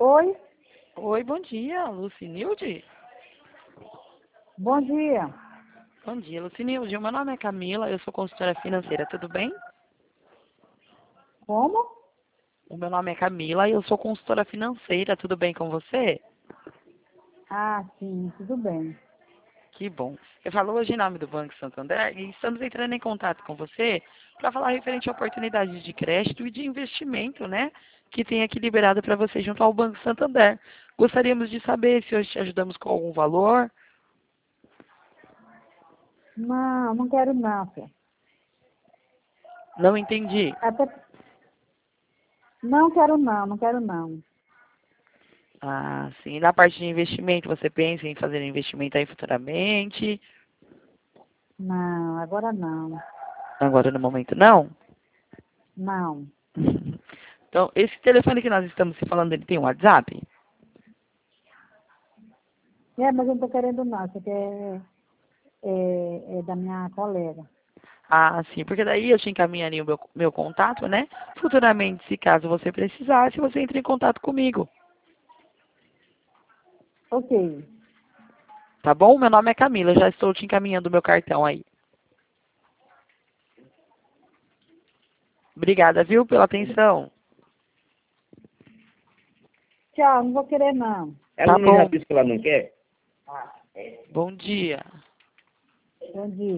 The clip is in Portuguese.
Oi, Oi, bom dia, Lucinilde? bom dia. Bom dia, Lucinilde. Meu nome é Camila, eu sou consultora financeira, tudo bem? Como? O meu nome é Camila e eu sou consultora financeira, tudo bem com você? Ah, sim, tudo bem. Que bom. Eu falo hoje em nome do Banco Santander e estamos entrando em contato com você para falar referente a oportunidades de crédito e de investimento, né? Que tem aqui liberado para você junto ao Banco Santander. Gostaríamos de saber se hoje te ajudamos com algum valor. Não, não quero não, filha. Não entendi. Até... Não quero não, não quero não. Ah, sim. Na parte de investimento, você pensa em fazer investimento aí futuramente? Não, agora não. Agora no momento não? Não. Então, esse telefone que nós estamos se falando, ele tem um WhatsApp? Mas eu não tô querendo não, isso aqui é da minha colega. Ah, sim, porque daí eu te encaminharia o meu contato, né? Futuramente, se caso você precisasse, você entra em contato comigo. Ok. Tá bom? Meu nome é Camila, já estou te encaminhando o meu cartão aí. Obrigada, viu, pela atenção. Tchau, não vou querer não. Tá Ela não já bom. disse que ela não quer? Bom dia. Bom dia.